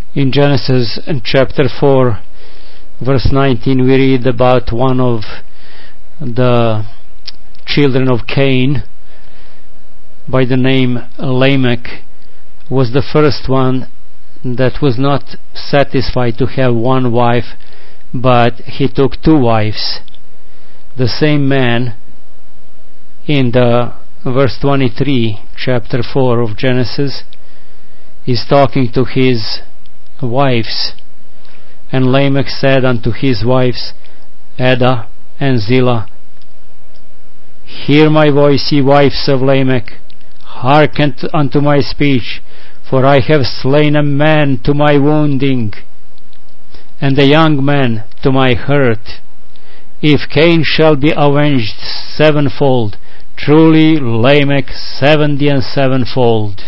In Genesis chapter 4, verse 19, we read about one of the children of Cain by the name Lamech. Was the first one that was not satisfied to have one wife, but he took two wives. The same man in the verse 23, chapter 4 of Genesis, is talking to his wives. And Lamech said unto his wives, Adah and Zillah, Hear my voice, ye wives of Lamech, hearken unto my speech, for I have slain a man to my wounding, and a young man to my hurt. If Cain shall be avenged sevenfold, truly Lamech 70 and sevenfold.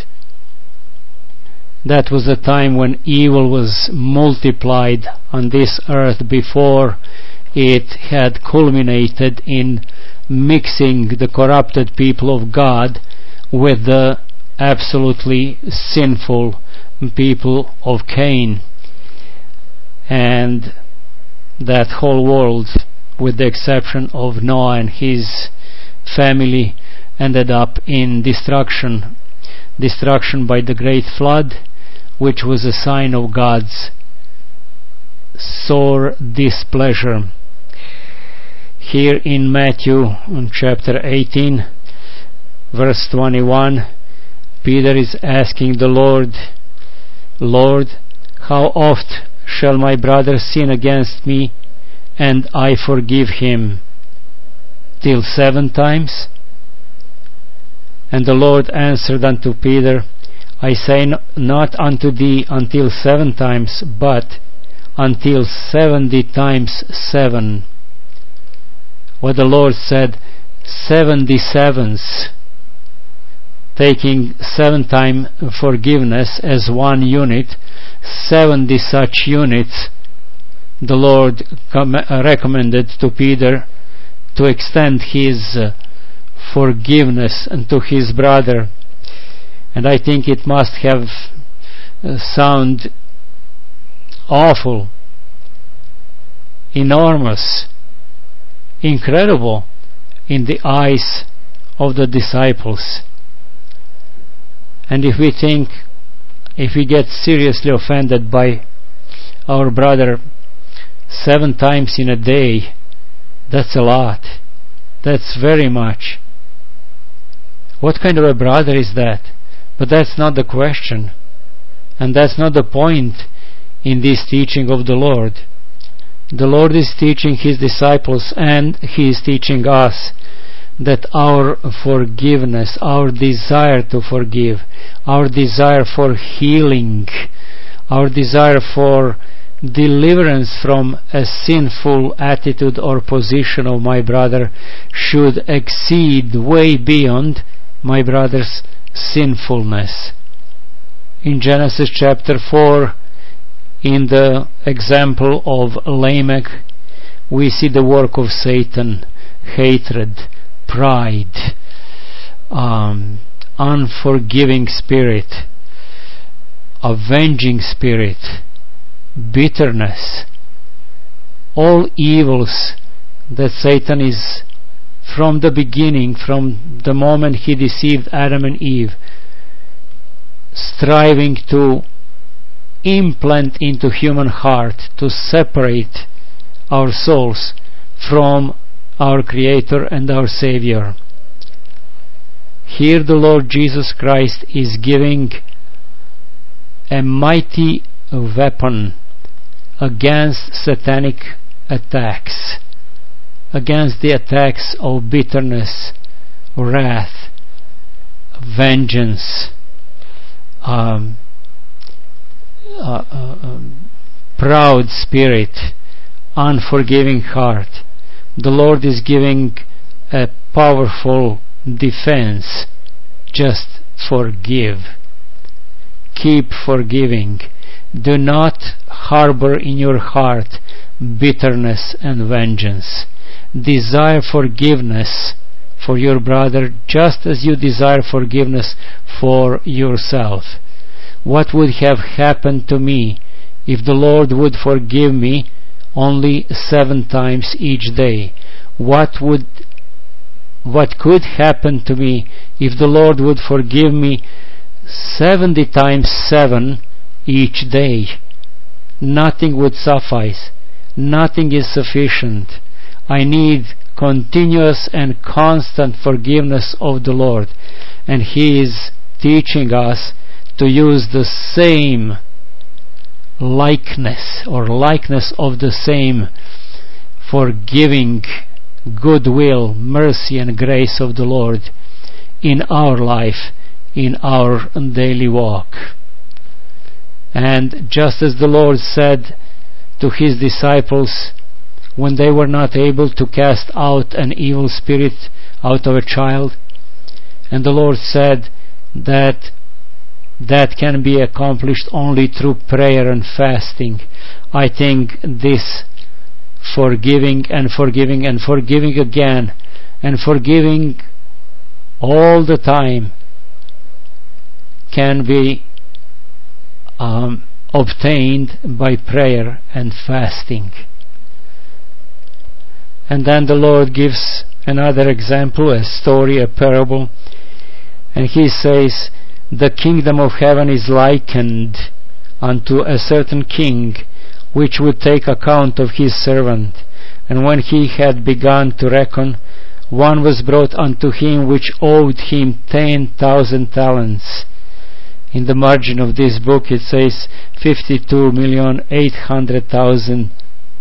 That was a time when evil was multiplied on this earth before it had culminated in mixing the corrupted people of God with the absolutely sinful people of Cain. And that whole world, with the exception of Noah and his family, ended up in destruction by the great flood, which was a sign of God's sore displeasure. Here in Matthew chapter 18, verse 21, Peter is asking the Lord, Lord, how oft shall my brother sin against me, and I forgive him? Till 7 times? And the Lord answered unto Peter, I say not unto thee until 7 times, but until 70 times 7. What the Lord said, 77s, taking 7-time forgiveness as one unit, 70 such units, the Lord recommended to Peter to extend his forgiveness unto his brother. And I think it must have sound awful, enormous, incredible in the eyes of the disciples. And if we get seriously offended by our brother 7 times in a day, that's a lot. That's very much. What kind of a brother is that? But that's not the question. And that's not the point in this teaching of the Lord. The Lord is teaching His disciples, and He is teaching us, that our forgiveness, our desire to forgive, our desire for healing, our desire for deliverance from a sinful attitude or position of my brother should exceed way beyond my brother's sinfulness. In Genesis chapter 4, in the example of Lamech, we see the work of Satan: hatred, pride, unforgiving spirit, avenging spirit, bitterness, all evils that Satan is, from the beginning, from the moment he deceived Adam and Eve, striving to implant into human heart, to separate our souls from our Creator and our Savior. Here the Lord Jesus Christ is giving a mighty weapon against satanic attacks, against the attacks of bitterness, wrath, vengeance, proud spirit, unforgiving heart. The Lord is giving a powerful defense. Just forgive. Keep forgiving. Do not harbor in your heart bitterness and vengeance. Desire forgiveness for your brother just as you desire forgiveness for yourself. What would have happened to me if the Lord would forgive me only 7 times each day? What could happen to me if the Lord would forgive me 70 times 7 each day? Nothing would suffice. Nothing is sufficient. I need continuous and constant forgiveness of the Lord. And He is teaching us to use the same likeness of the same forgiving goodwill, mercy and grace of the Lord in our life, in our daily walk. And just as the Lord said to His disciples when they were not able to cast out an evil spirit out of a child, and the Lord said that can be accomplished only through prayer and fasting, I think this forgiving and forgiving and forgiving again and forgiving all the time can be obtained by prayer and fasting. And then the Lord gives another example, a story, a parable, and He says, the kingdom of heaven is likened unto a certain king, which would take account of his servant. And when he had begun to reckon, one was brought unto him which owed him 10,000 talents. In the margin of this book it says $52,800,000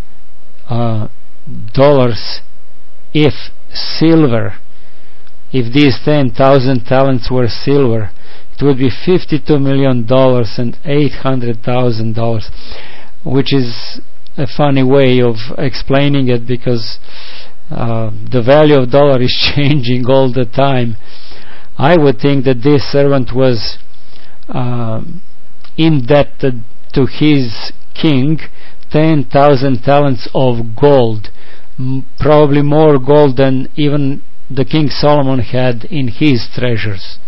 if silver. If these 10,000 talents were silver, it would be $52,800,000, which is a funny way of explaining it, because the value of dollar is changing all the time. I would think that this servant was indebted to his king 10,000 talents of gold, probably more gold than even the King Solomon had in his treasures,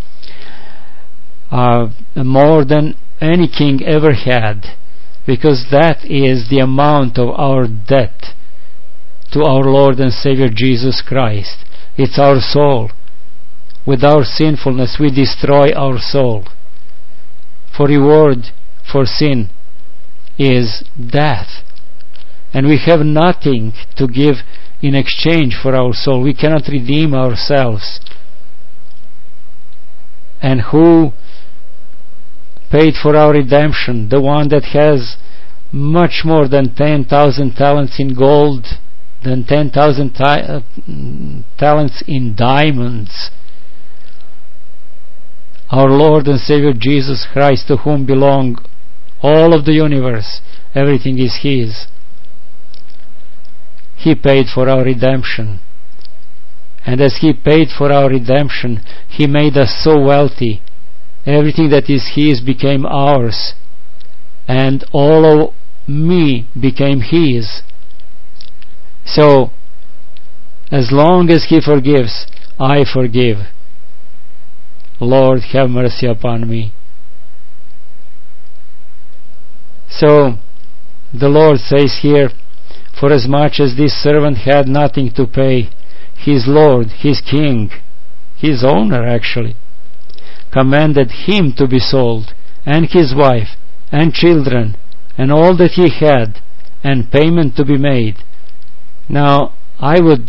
more than any king ever had, because that is the amount of our debt to our Lord and Savior Jesus Christ. It's our soul. With our sinfulness we destroy our soul. For reward for sin is death, and we have nothing to give in exchange for our soul. We cannot redeem ourselves. And who paid for our redemption? The one that has much more than 10,000 talents in gold, than 10,000 talents in diamonds. Our Lord and Savior Jesus Christ, to whom belong all of the universe. Everything is His. He paid for our redemption. And as He paid for our redemption, He made us so wealthy. Everything that is His became ours. And all of me became His. So, as long as He forgives, I forgive. Lord, have mercy upon me. So, the Lord says here, for as much as this servant had nothing to pay, his Lord, his King, his owner actually, commanded him to be sold, and his wife, and children, and all that he had, and payment to be made. Now, I would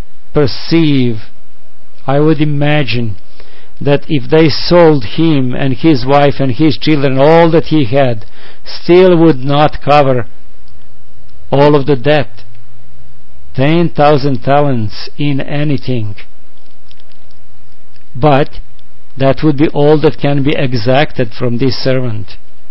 imagine that if they sold him and his wife and his children, all that he had, still would not cover all of the debt. 10,000 talents in anything. But that would be all that can be exacted from this servant.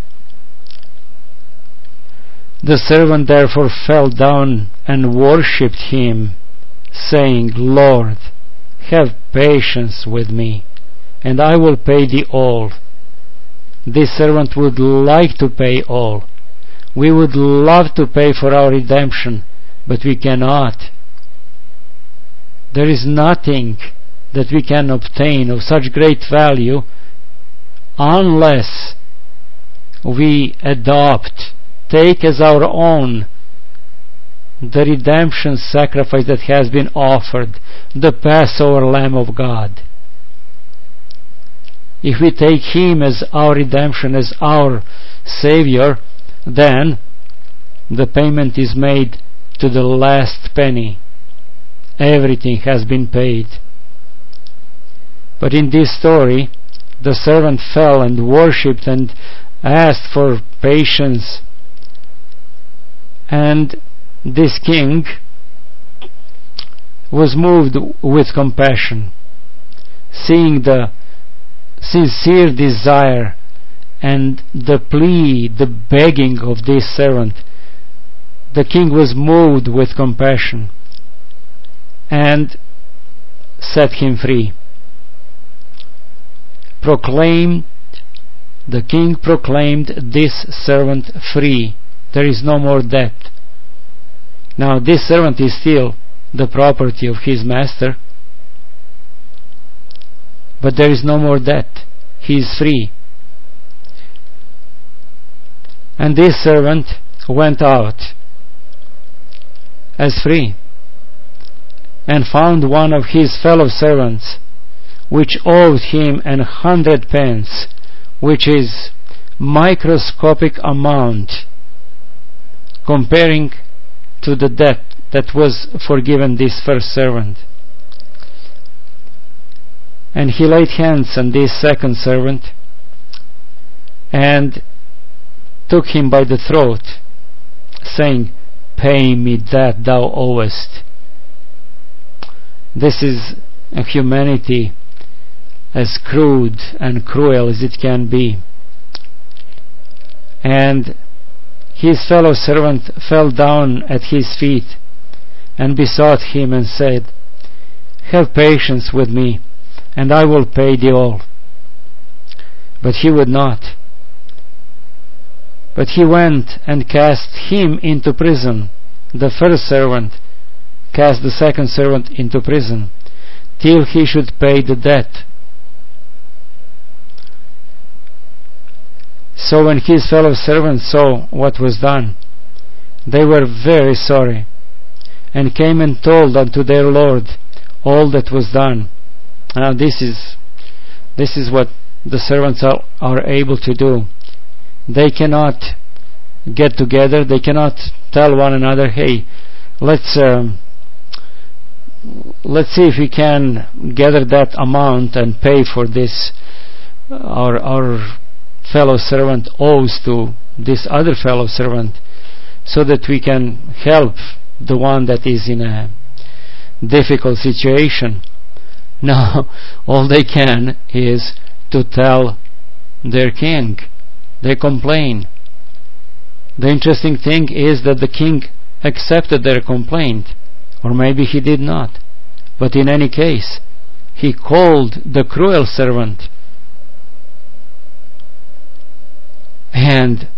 The servant therefore fell down and worshipped him, saying, Lord, have patience with me, and I will pay thee all. This servant would like to pay all. We would love to pay for our redemption, but we cannot. There is nothing that we can obtain of such great value unless we adopt take as our own the redemption sacrifice that has been offered, the Passover Lamb of God. If we take Him as our redemption, as our Savior, then the payment is made to the last penny. Everything has been paid. But in this story, the servant fell and worshipped and asked for patience. And this king was moved with compassion, seeing the sincere desire and the plea, the begging of this servant. The king was moved with compassion and set him free. The king proclaimed this servant free. There is no more debt. Now this servant is still the property of his master, but there is no more debt. He is free. And this servant went out as free, and found one of his fellow servants, which owed him 100 pence, which is microscopic amount comparing to the debt that was forgiven this first servant. And he laid hands on this second servant and took him by the throat, saying, "Pay me that thou owest." This is a humanity as crude and cruel as it can be. And his fellow servant fell down at his feet and besought him and said, "Have patience with me, and I will pay thee all." But he would not. But he went and cast him into prison. The first servant cast the second servant into prison, till he should pay the debt. So when his fellow servants saw what was done, they were very sorry, and came and told unto their Lord all that was done. Now this is what the servants are able to do. They cannot get together, they cannot tell one another, "Hey, let's see if we can gather that amount and pay for this. Our fellow servant owes to this other fellow servant, so that we can help the one that is in a difficult situation." No, all they can is to tell their king. They complain. The interesting thing is that the king accepted their complaint, or maybe he did not. But in any case, he called the cruel servant, and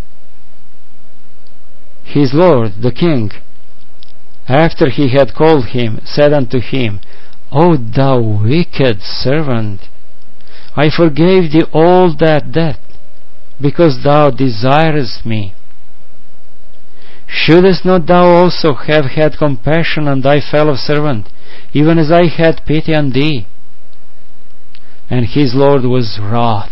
his lord, the king, after he had called him, said unto him, "O thou wicked servant, I forgave thee all that debt, because thou desirest me. Shouldest not thou also have had compassion on thy fellow servant, even as I had pity on thee?" And his Lord was wroth,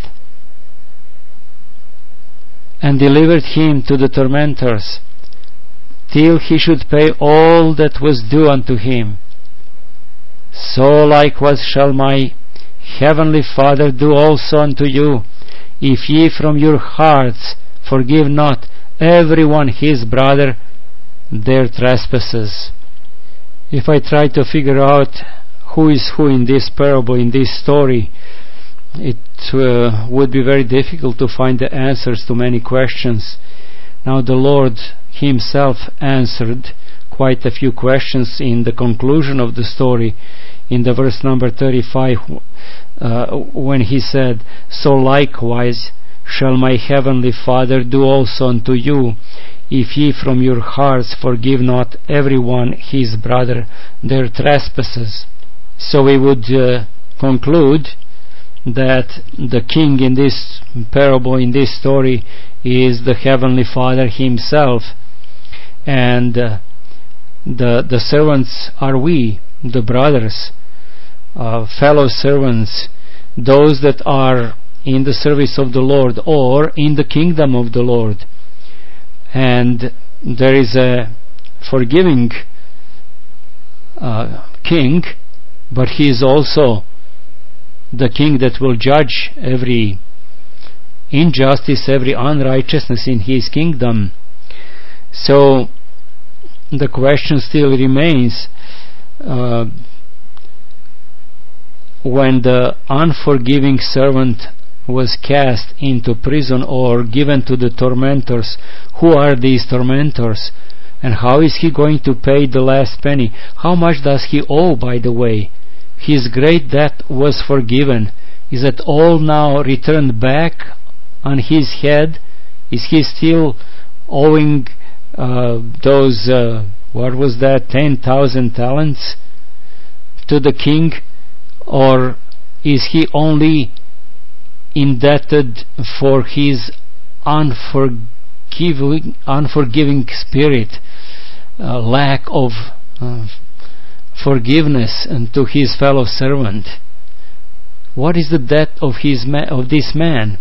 and delivered him to the tormentors, till he should pay all that was due unto him. So likewise shall my heavenly Father do also unto you, if ye from your hearts forgive not every one his brother their trespasses. If I try to figure out who is who in this parable, in this story, it would be very difficult to find the answers to many questions. Now the Lord himself answered quite a few questions in the conclusion of the story, in the verse number 35, when he said, "So likewise shall my heavenly Father do also unto you, if ye from your hearts forgive not every one his brother their trespasses." So we would conclude that the king in this parable, in this story, is the Heavenly Father Himself, and the servants are we, the brothers, fellow servants, those that are in the service of the Lord or in the kingdom of the Lord. And there is a forgiving king, but He is also the king that will judge every injustice, every unrighteousness in His kingdom. So the question still remains, when the unforgiving servant was cast into prison or given to the tormentors, who are these tormentors? And how is he going to pay the last penny? How much does he owe, by the way? His great debt was forgiven. Is it all now returned back on his head? Is he still owing those, 10,000 talents to the king? Or is he only indebted for his unforgiving spirit, lack of forgiveness to his fellow servant? What is the debt of this man?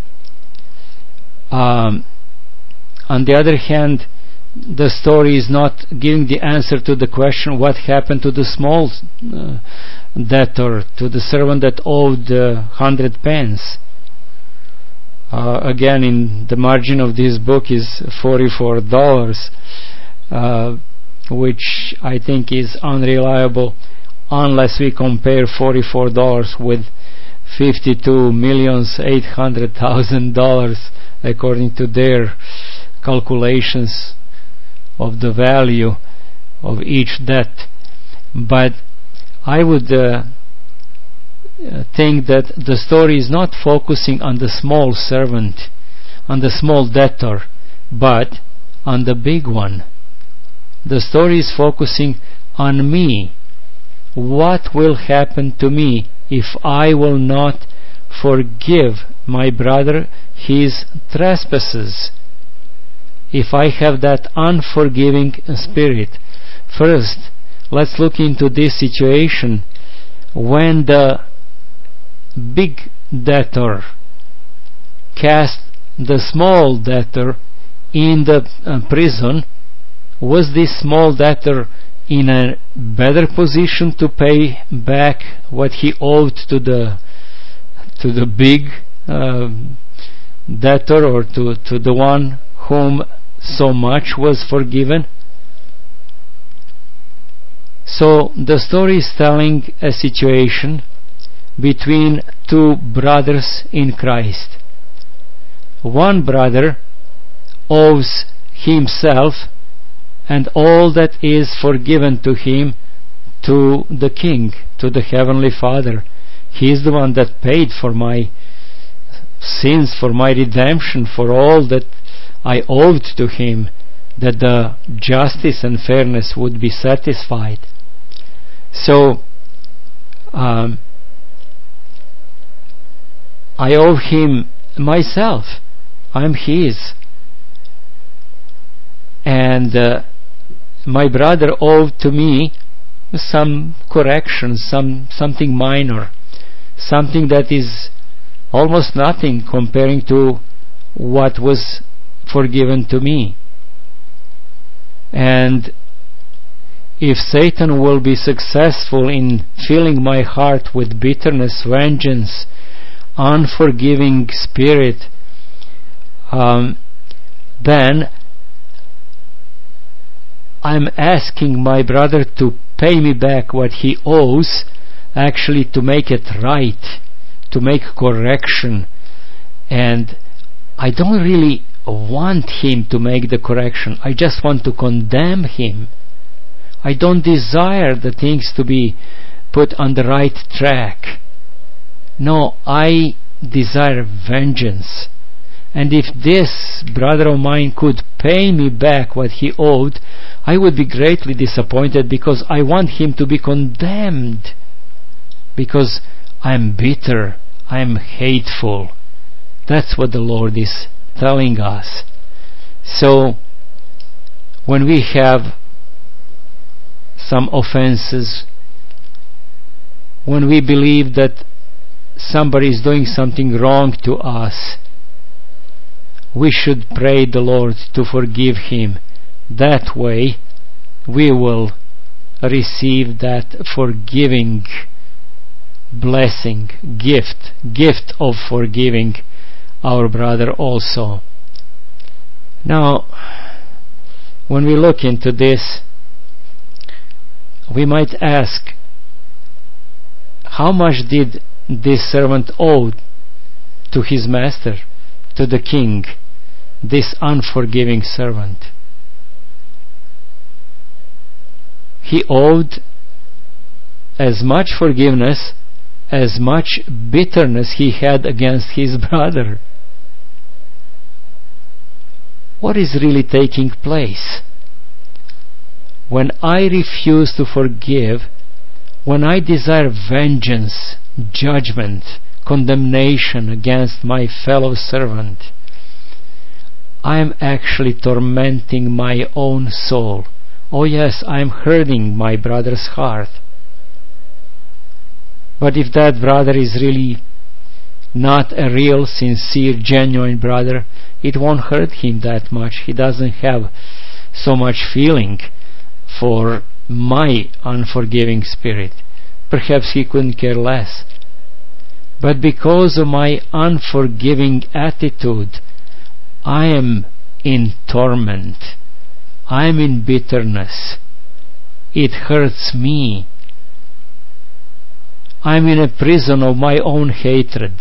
On the other hand, the story is not giving the answer to the question what happened to the small debtor, to the servant that owed 100 pence. Again, in the margin of this book is $44, which I think is unreliable unless we compare $44 with $52,800,000 according to their calculations of the value of each debt. But I would think that the story is not focusing on the small servant, on the small debtor, but on the big one. The story is focusing on me. What will happen to me if I will not forgive my brother his trespasses? If I have that unforgiving spirit. First, let's look into this situation. When the big debtor cast the small debtor in the prison, was this small debtor in a better position to pay back what he owed to the big debtor, or to the one whom so much was forgiven? So the story is telling a situation between two brothers in Christ. One brother owes himself and all that is forgiven to him to the King, to the Heavenly Father. He is the one that paid for my sins, for my redemption, for all that I owed to him, that the justice and fairness would be satisfied. So I owe him myself. I'm his. And my brother owed to me some correction, something minor, something that is almost nothing comparing to what was forgiven to me. And if Satan will be successful in filling my heart with bitterness, vengeance, unforgiving spirit, then I'm asking my brother to pay me back what he owes, actually to make it right, to make correction. And I don't really want him to make the correction. I just want to condemn him. I don't desire the things to be put on the right track. No, I desire vengeance. And if this brother of mine could pay me back what he owed, I would be greatly disappointed, because I want him to be condemned. Because I'm bitter, I'm hateful. That's what the Lord is telling us. So when we have some offenses, when we believe that somebody is doing something wrong to us, we should pray the Lord to forgive him. That way we will receive that forgiving blessing, gift of forgiving our brother also. Now, when we look into this, we might ask, how much did this servant owe to his master, to the king, this unforgiving servant? He owed as much forgiveness, as much bitterness he had against his brother. What is really taking place? When I refuse to forgive, when I desire vengeance, judgment, condemnation against my fellow servant, I am actually tormenting my own soul. Oh yes, I am hurting my brother's heart. But if that brother is really not a real, sincere, genuine brother, it won't hurt him that much. He doesn't have so much feeling for my unforgiving spirit. Perhaps he couldn't care less. But because of my unforgiving attitude, I am in torment. I am in bitterness. It hurts me. I'm in a prison of my own hatred.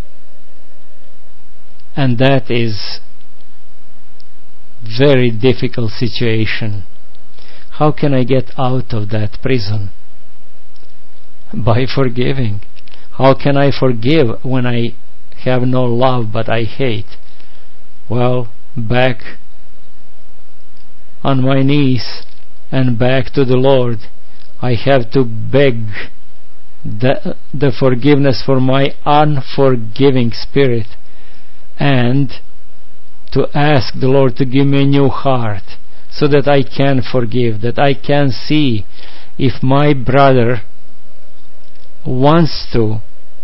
And that is very difficult situation. How can I get out of that prison? By forgiving. How can I forgive when I have no love but I hate? Well, back on my knees and back to the Lord. I have to beg the forgiveness for my unforgiving spirit, and to ask the Lord to give me a new heart so that I can forgive, that I can see if my brother wants to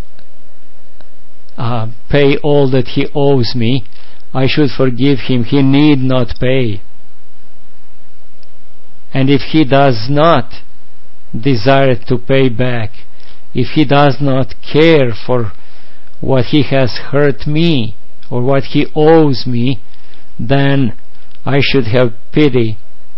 pay all that he owes me, I should forgive him. He need not pay. And if he does not desire to pay back, if he does not care for what he has hurt me or what he owes me, then I should have pity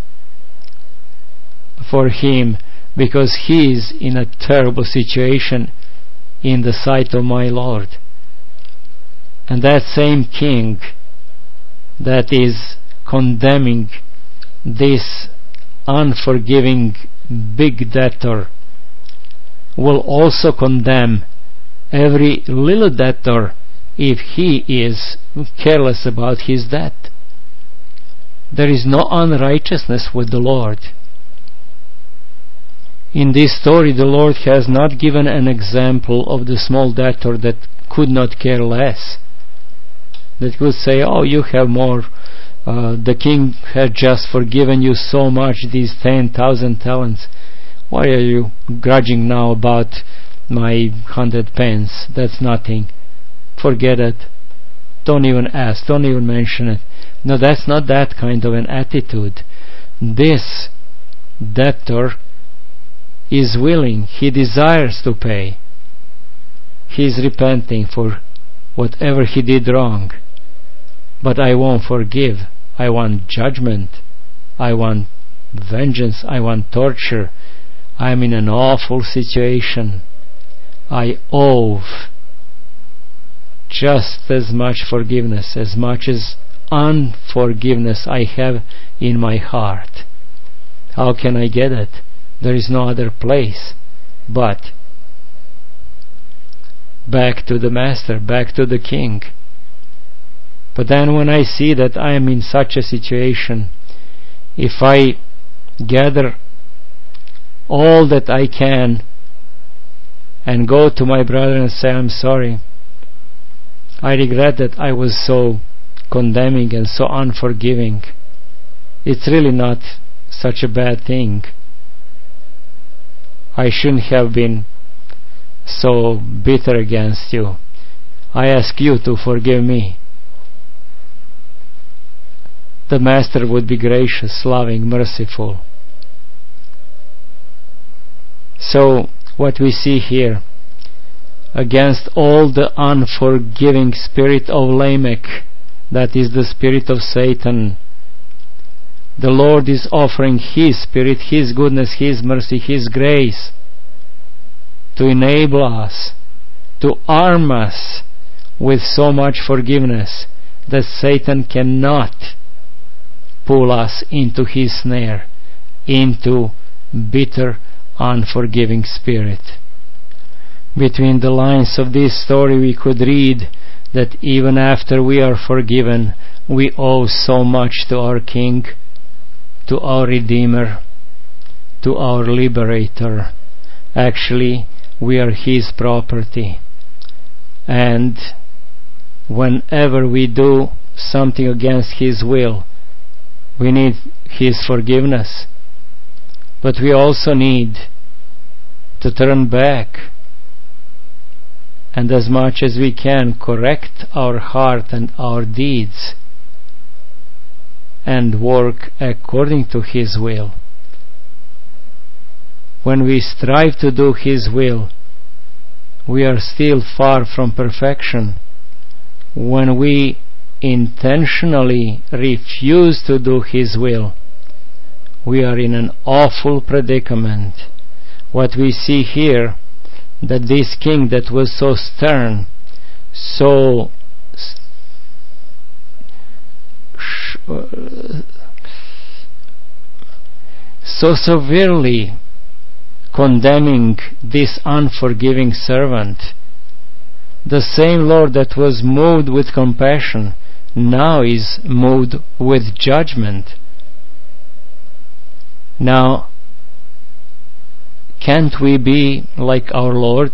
for him, because he is in a terrible situation in the sight of my Lord. And that same king that is condemning this unforgiving big debtor will also condemn every little debtor if he is careless about his debt. There is no unrighteousness with the Lord. In this story, the Lord has not given an example of the small debtor that could not care less, that could say, oh, you have more, the king had just forgiven you so much, these 10,000 talents. Why are you grudging now about my 100 pence? That's nothing. Forget it. Don't even ask. Don't even mention it. No, that's not that kind of an attitude. This debtor is willing. He desires to pay. He is repenting for whatever he did wrong. But I won't forgive. I want judgment. I want vengeance. I want torture. I'm in an awful situation. I owe just as much forgiveness, as much as unforgiveness I have in my heart. How can I get it? There is no other place but back to the Master, back to the King. But then when I see that I am in such a situation, if I gather all that I can and go to my brother and say, I'm sorry, I regret that I was so condemning and so unforgiving, it's really not such a bad thing. I shouldn't have been so bitter against you. I ask you to forgive me. The Master would be gracious, loving, merciful. So, what we see here, against all the unforgiving spirit of Lamech, that is the spirit of Satan, the Lord is offering His Spirit, His goodness, His mercy, His grace to enable us, to arm us with so much forgiveness that Satan cannot pull us into his snare, into bitter, unforgiving spirit. Between the lines of this story we could read that even after we are forgiven, we owe so much to our King, to our Redeemer, to our Liberator. Actually, we are His property. And whenever we do something against His will, we need His forgiveness. But we also need to turn back and as much as we can correct our heart and our deeds and work according to His will. When we strive to do His will, we are still far from perfection. When we intentionally refuse to do His will, we are in an awful predicament. What we see here, that this king that was so stern, so severely condemning this unforgiving servant, the same Lord that was moved with compassion now is moved with judgment. Now, can't we be like our Lord?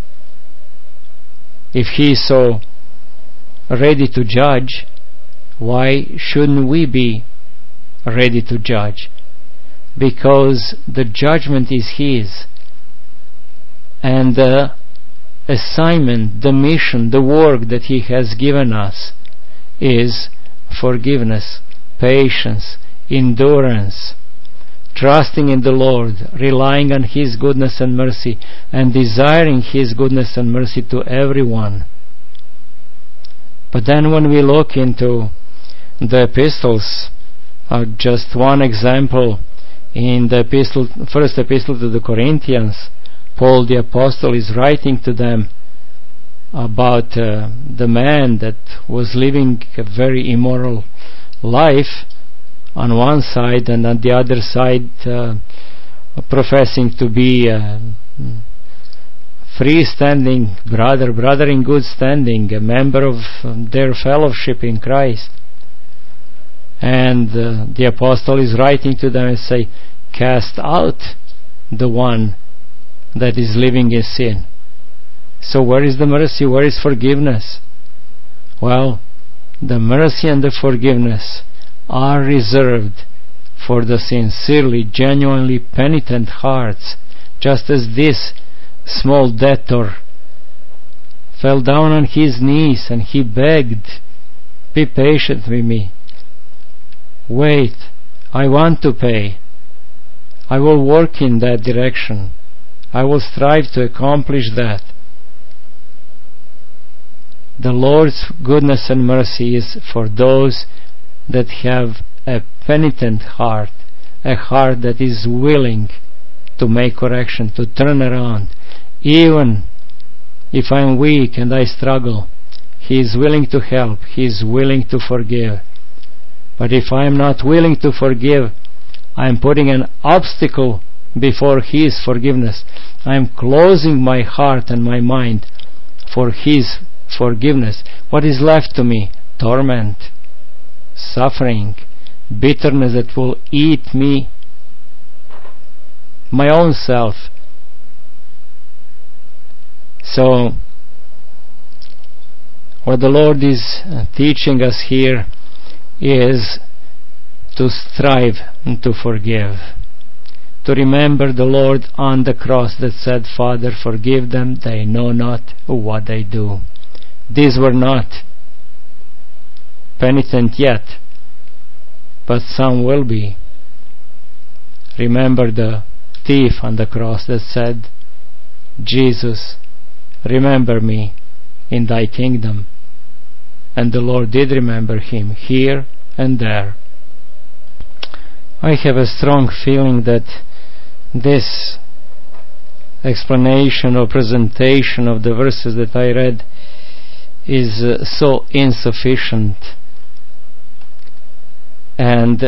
If He is so ready to judge, why shouldn't we be ready to judge? Because the judgment is His, and the assignment, the mission, the work that He has given us is forgiveness, patience, endurance, trusting in the Lord, relying on His goodness and mercy, and desiring His goodness and mercy to everyone. But then when we look into the epistles, just one example, in the first epistle to the Corinthians, Paul the Apostle is writing to them about the man that was living a very immoral life on one side, and on the other side professing to be a freestanding brother in good standing, a member of their fellowship in Christ. And the apostle is writing to them and say, cast out the one that is living in sin. So where is the mercy? Where is forgiveness? Well, the mercy and the forgiveness are reserved for the sincerely, genuinely penitent hearts, just as this small debtor fell down on his knees and he begged, be patient with me. Wait, I want to pay. I will work in that direction. I will strive to accomplish that. The Lord's goodness and mercy is for those that have a penitent heart, a heart that is willing to make correction, to turn around. Even if I'm weak and I struggle, He is willing to help, He is willing to forgive. But if I'm not willing to forgive, I'm putting an obstacle before His forgiveness. I'm closing my heart and my mind for His forgiveness. What is left to me? Torment, suffering, bitterness that will eat me, my own self. So, What the Lord is teaching us here is to strive to forgive, to remember the Lord on the cross that said, Father, forgive them, they know not what they do. These were not penitent yet, but some will be. Remember the thief on the cross that said, Jesus, remember me in thy kingdom. And the Lord did remember him here and there. I have a strong feeling that this explanation or presentation of the verses that I read is so insufficient, and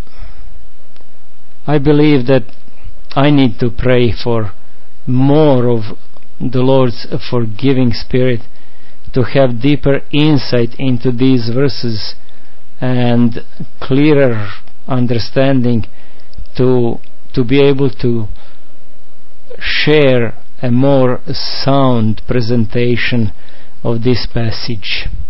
I believe that I need to pray for more of the Lord's forgiving spirit, to have deeper insight into these verses and clearer understanding, to be able to share a more sound presentation of this passage.